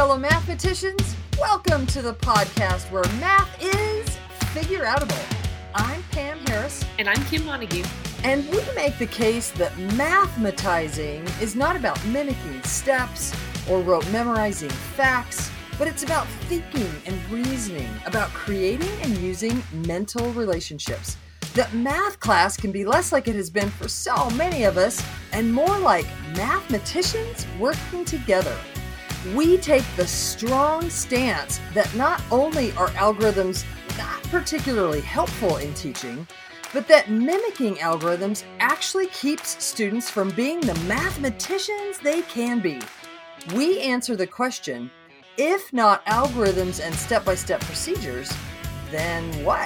fellow mathematicians. Welcome to the podcast where math is figure-outable. I'm Pam Harris. And I'm Kim Montague. And we make the case that mathematizing is not about mimicking steps or rote memorizing facts, but it's about thinking and reasoning, about creating and using mental relationships. That math class can be less like it has been for so many of us and more like mathematicians working together. We take the strong stance that not only are algorithms not particularly helpful in teaching, but that mimicking algorithms actually keeps students from being the mathematicians they can be. We answer the question, if not algorithms and step-by-step procedures, then what?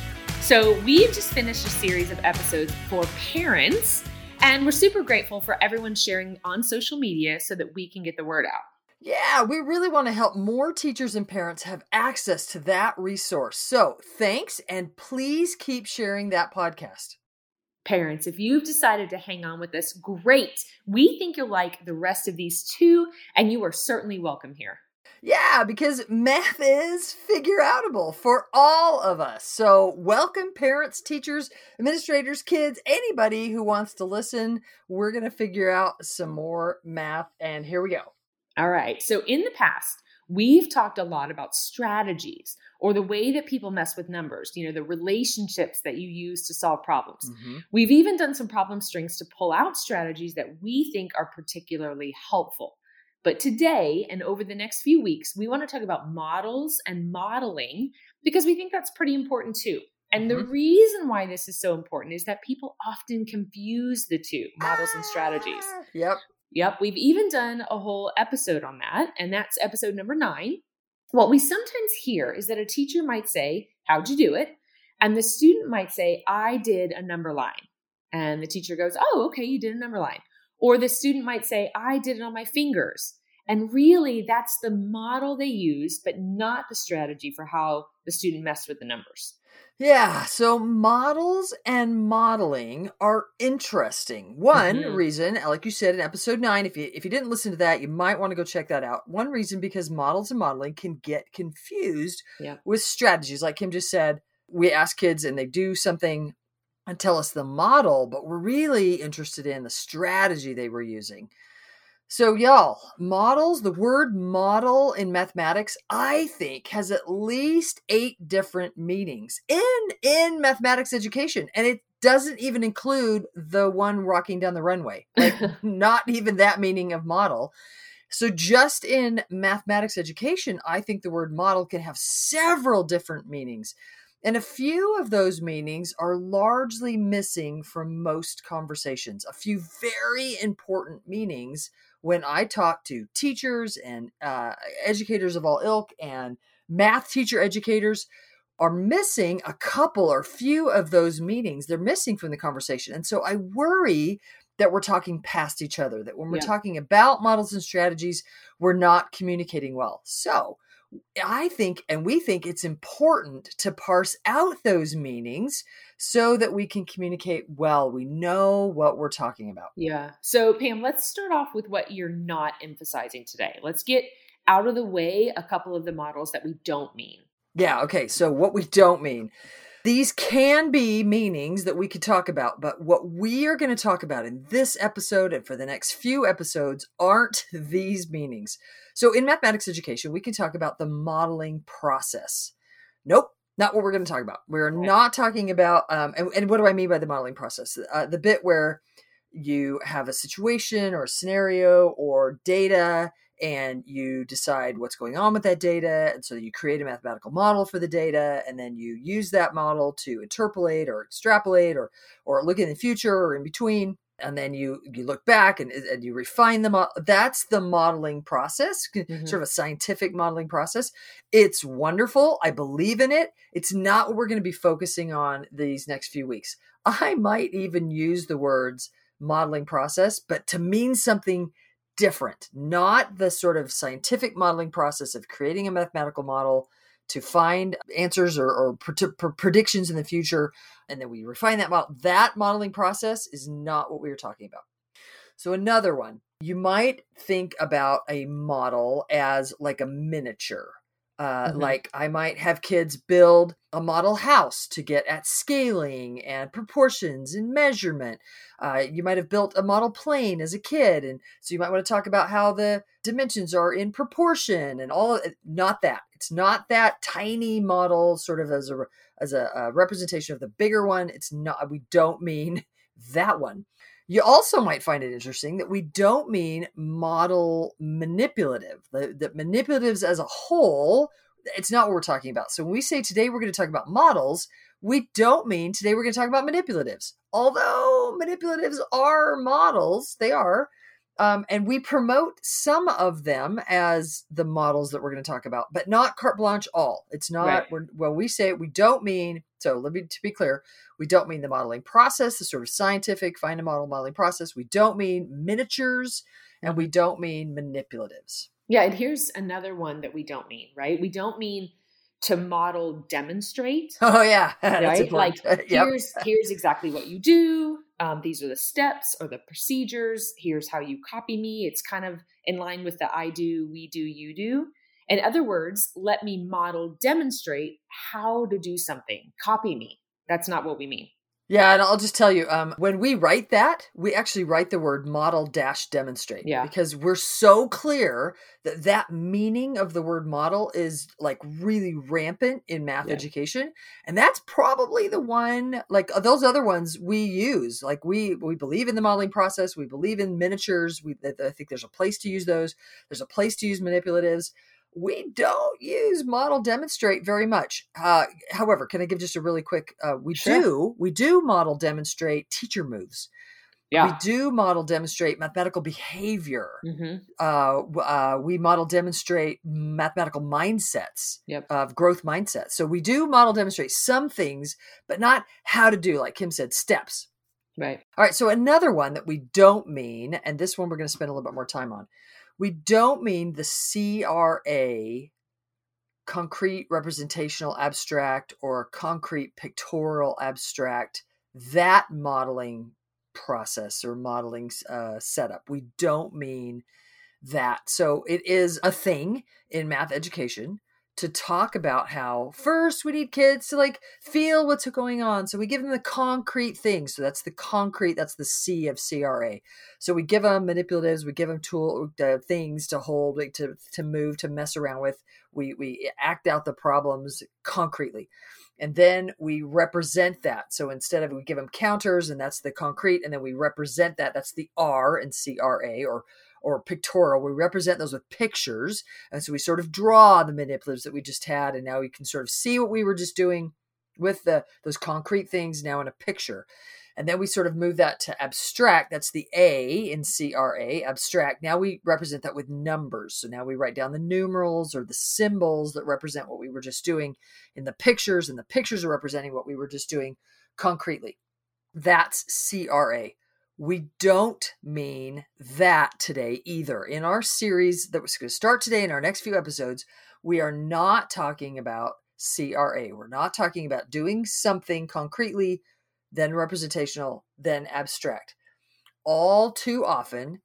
So we've just finished a series of episodes for parents, and we're super grateful for everyone sharing on social media so that we can get the word out. Yeah, we really want to help more teachers and parents have access to that resource. So thanks, and please keep sharing that podcast. Parents, if you've decided to hang on with us, great. We think you'll like the rest of these too, and you are certainly welcome here. Yeah, because math is figure-outable for all of us. So welcome parents, teachers, administrators, kids, anybody who wants to listen. We're going to figure out some more math, and here we go. All right. So in the past, we've talked a lot about strategies or the way that people mess with numbers, the relationships that you use to solve problems. Mm-hmm. We've even done some problem strings to pull out strategies that we think are particularly helpful. But today and over the next few weeks, we want to talk about models and modeling because we think that's pretty important too. And the reason why this is so important is that people often confuse the two, models and strategies. Yep. We've even done a whole episode on that, and that's episode number 9. What we sometimes hear is that a teacher might say, how'd you do it? And the student might say, I did a number line. And the teacher goes, oh, okay, you did a number line. Or the student might say, I did it on my fingers. And really, that's the model they used, but not the strategy for how the student messed with the numbers. Yeah, so models and modeling are interesting. One reason, like you said in episode 9, if you didn't listen to that, you might want to go check that out. One reason, because models and modeling can get confused with strategies. Like Kim just said, we ask kids and they do something and tell us the model, but we're really interested in the strategy they were using. So y'all, models, the word model in mathematics, I think has at least 8 different meanings in mathematics education. And it doesn't even include the one walking down the runway, like not even that meaning of model. So just in mathematics education, I think the word model can have several different meanings. And a few of those meanings are largely missing from most conversations. A few very important meanings when I talk to teachers and educators of all ilk and math teacher educators are missing a couple or few of those meanings. They're missing from the conversation. And so I worry that we're talking past each other, that when we're talking about models and strategies, we're not communicating well. So I think, and we think it's important to parse out those meanings so that we can communicate well. We know what we're talking about. Yeah. So Pam, let's start off with what you're not emphasizing today. Let's get out of the way a couple of the models that we don't mean. Yeah. Okay. So what we don't mean. These can be meanings that we could talk about, but what we are going to talk about in this episode and for the next few episodes aren't these meanings. So in mathematics education, we can talk about the modeling process. Nope, not what we're going to talk about. We're not talking about, and what do I mean by the modeling process? The bit where you have a situation or a scenario or data, and you decide what's going on with that data. And so you create a mathematical model for the data, and then you use that model to interpolate or extrapolate or look in the future or in between. And then you look back and you refine the model. That's the modeling process, sort of a scientific modeling process. It's wonderful. I believe in it. It's not what we're going to be focusing on these next few weeks. I might even use the words modeling process, but to mean something different, not the sort of scientific modeling process of creating a mathematical model to find answers or predictions in the future. And then we refine that model. That modeling process is not what we were talking about. So another one, You might think about a model as like a miniature. Like I might have kids build a model house to get at scaling and proportions and measurement. You might have built a model plane as a kid. And so you might want to talk about how the dimensions are in proportion and all of it. Not that. It's not that tiny model sort of as a representation of the bigger one. It's not, we don't mean that one. You also might find it interesting that we don't mean model manipulative. The manipulatives as a whole, it's not what we're talking about. So when we say today we're going to talk about models, we don't mean today we're going to talk about manipulatives. Although manipulatives are models, they are. And we promote some of them as the models that we're going to talk about, but not carte blanche all. It's not, right. When we say it, we don't mean, so to be clear, we don't mean the modeling process, the sort of scientific find a model modeling process. We don't mean miniatures, and we don't mean manipulatives. Yeah. And here's another one that we don't mean, right? We don't mean to model demonstrate. Oh yeah. Right. Like here's exactly what you do. These are the steps or the procedures. Here's how you copy me. It's kind of in line with the I do, we do, you do. In other words, let me model, demonstrate how to do something. Copy me. That's not what we mean. Yeah, and I'll just tell you, when we write that, we actually write the word model-demonstrate. Yeah. Because we're so clear that meaning of the word model is like really rampant in math education. And that's probably the one, like those other ones we use. Like we believe in the modeling process. We believe in miniatures. I think there's a place to use those. There's a place to use manipulatives. We don't use model demonstrate very much. However, can I give just a really quick, we do model demonstrate teacher moves. Yeah. We do model demonstrate mathematical behavior. We model demonstrate mathematical mindsets, of growth mindsets. So we do model demonstrate some things, but not how to do, like Kim said, steps. Right. All right. So another one that we don't mean, and this one we're going to spend a little bit more time on. We don't mean the CRA, concrete representational abstract, or concrete pictorial abstract, that modeling process or modeling setup. We don't mean that. So it is a thing in math education to talk about how first we need kids to like feel what's going on. So we give them the concrete things. So that's the concrete, that's the C of CRA. So we give them manipulatives, we give them things to hold, like to move, to mess around with. We act out the problems concretely. And then we represent that. So instead of, we give them counters, and that's the concrete, and then we represent that. That's the R in CRA, or pictorial. We represent those with pictures. And so we sort of draw the manipulatives that we just had. And now we can sort of see what we were just doing with those concrete things now in a picture. And then we sort of move that to abstract. That's the A in CRA, abstract. Now we represent that with numbers. So now we write down the numerals or the symbols that represent what we were just doing in the pictures, and the pictures are representing what we were just doing concretely. That's CRA. We don't mean that today either. In our series that was going to start today in our next few episodes, we are not talking about CRA. We're not talking about doing something concretely, then representational, then abstract. All too often,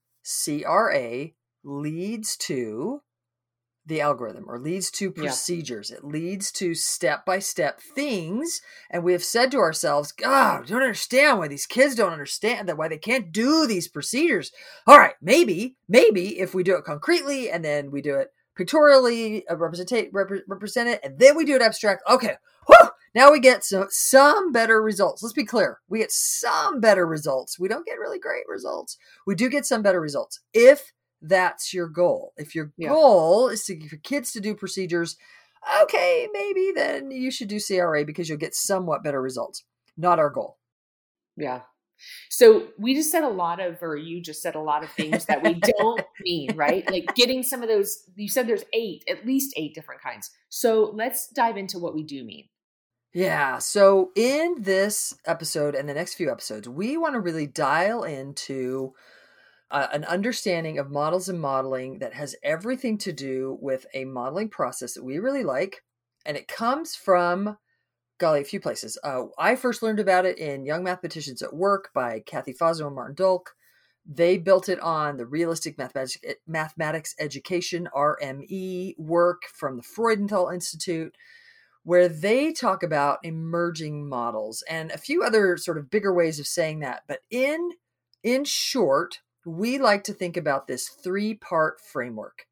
CRA leads to the algorithm, or leads to procedures. It leads to step-by-step things. And we have said to ourselves, God, I don't understand why these kids don't understand that, why they can't do these procedures. All right, maybe if we do it concretely, and then we do it pictorially, represent it, and then we do it abstract. Okay, whew, now we get some better results. Let's be clear. We get some better results. We don't get really great results. We do get some better results if that's your goal. If your goal is for kids to do procedures, okay, maybe then you should do CRA because you'll get somewhat better results. Not our goal. Yeah. So we just said you just said a lot of things that we don't mean, right? Like getting some of those, you said there's at least eight different kinds. So let's dive into what we do mean. Yeah. So in this episode and the next few episodes, we want to really dial into an understanding of models and modeling that has everything to do with a modeling process that we really like. And it comes from, a few places. I first learned about it in Young Mathematicians at Work by Kathy Fazio and Martin Dolk. They built it on the realistic mathematics education, RME, work from the Freudenthal Institute, where they talk about emerging models and a few other sort of bigger ways of saying that. But in short, we like to think about this three-part framework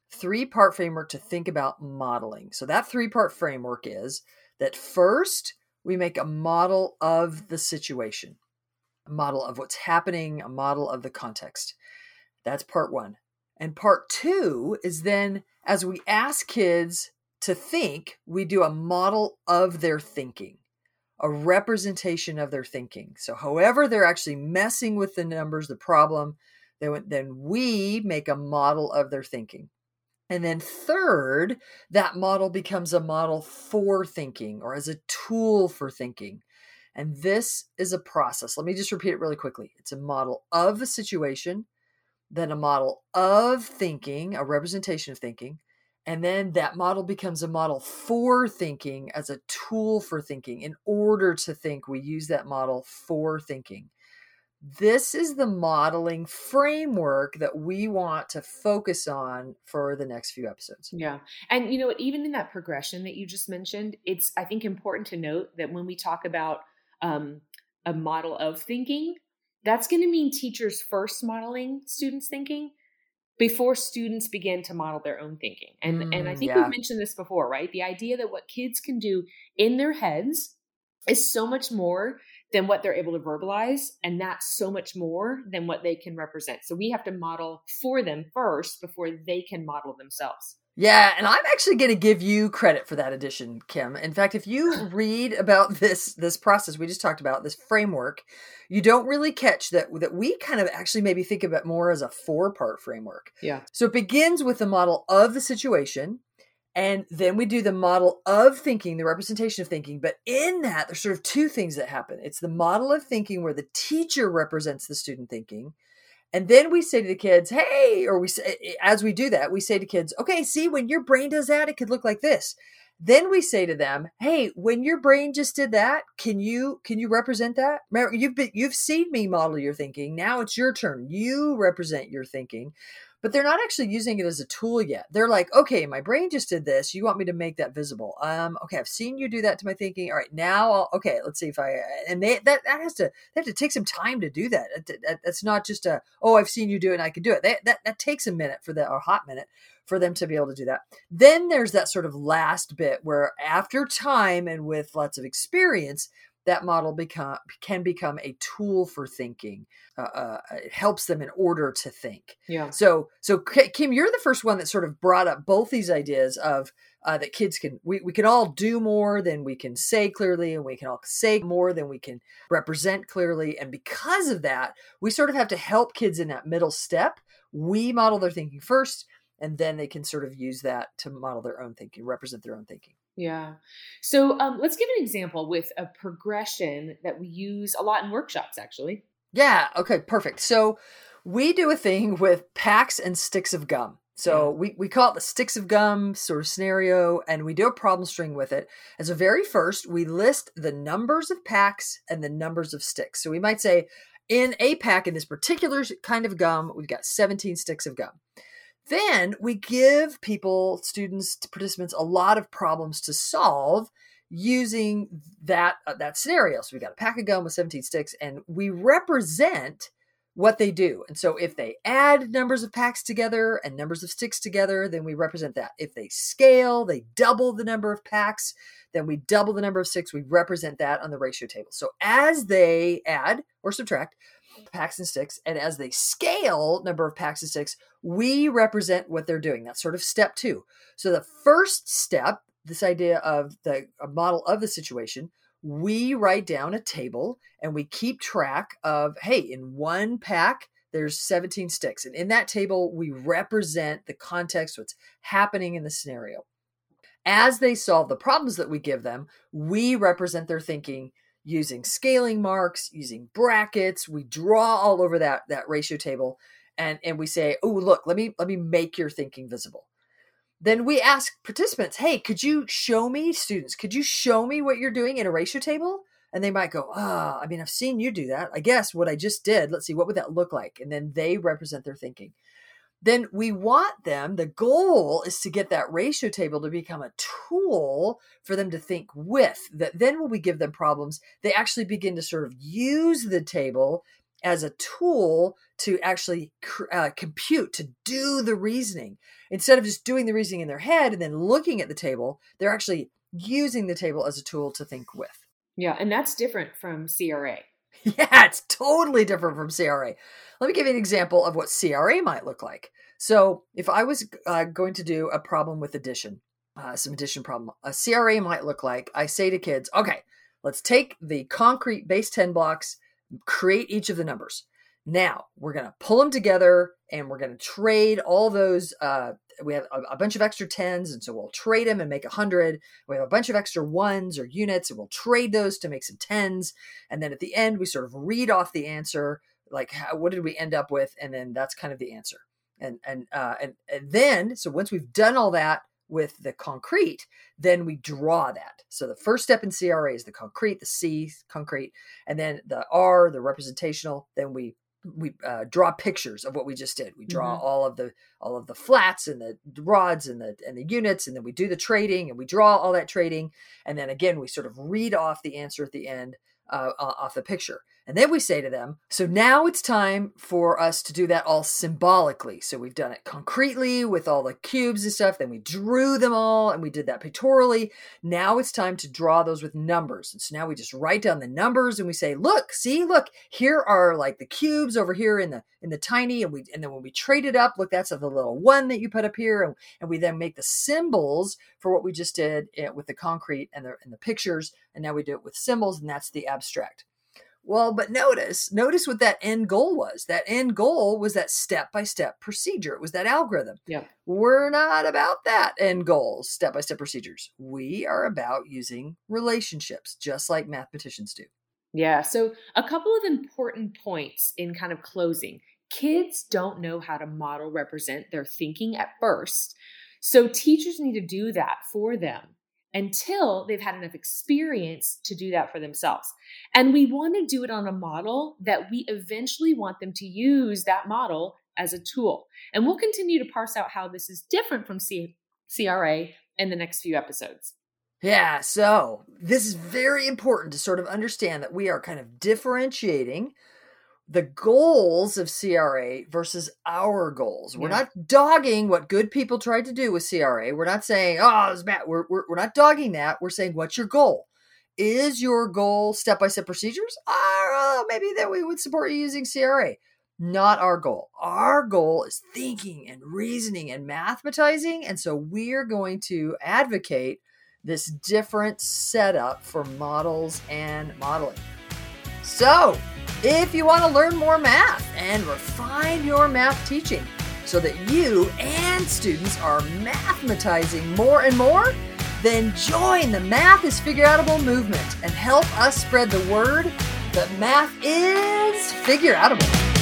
to think about modeling. So that three-part framework is that first, we make a model of the situation, a model of what's happening, a model of the context. That's part one. And part two is then, as we ask kids to think, we do a model of their thinking, a representation of their thinking. So however they're actually messing with the numbers, the problem, then we make a model of their thinking. And then third, that model becomes a model for thinking or as a tool for thinking. And this is a process. Let me just repeat it really quickly. It's a model of a situation, then a model of thinking, a representation of thinking, and then that model becomes a model for thinking as a tool for thinking. In order to think, we use that model for thinking. This is the modeling framework that we want to focus on for the next few episodes. Yeah. And you know, even in that progression that you just mentioned, it's, I think, important to note that when we talk about a model of thinking, that's going to mean teachers first modeling students' thinking before students begin to model their own thinking. And I think we've mentioned this before, right? The idea that what kids can do in their heads is so much more than what they're able to verbalize. And that's so much more than what they can represent. So we have to model for them first before they can model themselves. Yeah, and I'm actually going to give you credit for that addition, Kim. In fact, if you read about this process we just talked about, this framework, you don't really catch that we kind of actually maybe think of it more as a 4-part framework. Yeah. So it begins with the model of the situation, and then we do the model of thinking, the representation of thinking. But in that, there's sort of two things that happen. It's the model of thinking where the teacher represents the student thinking. And then we say to the kids, hey, or we say, as we do that, we say to kids, okay, see, when your brain does that, it could look like this. Then we say to them, hey, when your brain just did that, can you represent that? Remember, you've seen me model your thinking. Now it's your turn. You represent your thinking. But they're not actually using it as a tool yet. They're like, okay, my brain just did this. You want me to make that visible? Okay, I've seen you do that to my thinking. All right, now, okay, let's see if I. And they have to take some time to do that. That's not just I've seen you do it and I can do it. That takes a minute a hot minute for them to be able to do that. Then there's that sort of last bit where, after time and with lots of experience, that model can become a tool for thinking. It helps them in order to think. Yeah. So Kim, you're the first one that sort of brought up both these ideas of that kids we can all do more than we can say clearly, and we can all say more than we can represent clearly. And because of that, we sort of have to help kids in that middle step. We model their thinking first, and then they can sort of use that to model their own thinking, represent their own thinking. Yeah. So let's give an example with a progression that we use a lot in workshops, actually. Yeah. Okay, perfect. So we do a thing with packs and sticks of gum. So we call it the sticks of gum sort of scenario, and we do a problem string with it. As a very first, we list the numbers of packs and the numbers of sticks. So we might say, in a pack, in this particular kind of gum, we've got 17 sticks of gum. Then we give students, participants, a lot of problems to solve using that scenario. So we got a pack of gum with 17 sticks, and we represent what they do. And so if they add numbers of packs together and numbers of sticks together, then we represent that. If they scale, they double the number of packs, then we double the number of sticks. We represent that on the ratio table. So as they add or subtract packs and sticks, and as they scale number of packs and sticks, we represent what they're doing. That's sort of step 2. So the first step, this idea of a model of the situation, we write down a table and we keep track of, hey, in one pack, there's 17 sticks. And in that table, we represent the context, what's happening in the scenario. As they solve the problems that we give them, we represent their thinking using scaling marks, using brackets. We draw all over that ratio table, and we say, oh, look, let me make your thinking visible. Then we ask participants, hey, could you show me what you're doing in a ratio table? And they might go, I mean, I've seen you do that. I guess what I just did, let's see, what would that look like? And then they represent their thinking. Then we want them, the goal is to get that ratio table to become a tool for them to think with. That then when we give them problems, they actually begin to sort of use the table as a tool to actually compute, to do the reasoning. Instead of just doing the reasoning in their head and then looking at the table, they're actually using the table as a tool to think with. Yeah, and that's different from CRA. Yeah, it's totally different from CRA. Let me give you an example of what CRA might look like. So if I was going to do a problem with addition, some addition problem, a CRA might look like, I say to kids, okay, let's take the concrete base 10 blocks, create each of the numbers. Now we're going to pull them together and we're going to trade all those. We have a bunch of extra 10s, and so we'll trade them and make 100. We have a bunch of extra 1s or units, and we'll trade those to make some 10s. And then at the end, we sort of read off the answer, like what did we end up with? And then that's kind of the answer. And then, so once we've done all that with the concrete, then we draw that. So the first step in CRA is the concrete, the C, concrete, and then the R, the representational. Then we draw pictures of what we just did. We draw all of the flats and the rods and the units, and then we do the trading and we draw all that trading. And then again, we sort of read off the answer at the end off the picture. And then we say to them, so now it's time for us to do that all symbolically. So we've done it concretely with all the cubes and stuff. Then we drew them all and we did that pictorially. Now it's time to draw those with numbers. And so now we just write down the numbers and we say, look, here are like the cubes over here in the tiny. And then when we trade it up, look, that's the little one that you put up here. And we then make the symbols for what we just did with the concrete and the pictures. And now we do it with symbols, and that's the abstract. Well, but notice what that end goal was. That end goal was that step-by-step procedure. It was that algorithm. Yeah. We're not about that end goal, step-by-step procedures. We are about using relationships, just like mathematicians do. Yeah. So a couple of important points in kind of closing. Kids don't know how to model represent their thinking at first. So teachers need to do that for them until they've had enough experience to do that for themselves. And we want to do it on a model that we eventually want them to use that model as a tool. And we'll continue to parse out how this is different from CRA in the next few episodes. Yeah, so this is very important to sort of understand that we are kind of differentiating the goals of CRA versus our goals. We're not dogging what good people tried to do with CRA. We're not saying, oh, it's bad. We're not dogging that. We're saying, what's your goal? Is your goal step-by-step procedures? Maybe that we would support you using CRA. Not our goal. Our goal is thinking and reasoning and mathematizing. And so we're going to advocate this different setup for models and modeling. So, if you want to learn more math and refine your math teaching so that you and students are mathematizing more and more, then join the Math is Figureoutable movement and help us spread the word that math is figureoutable.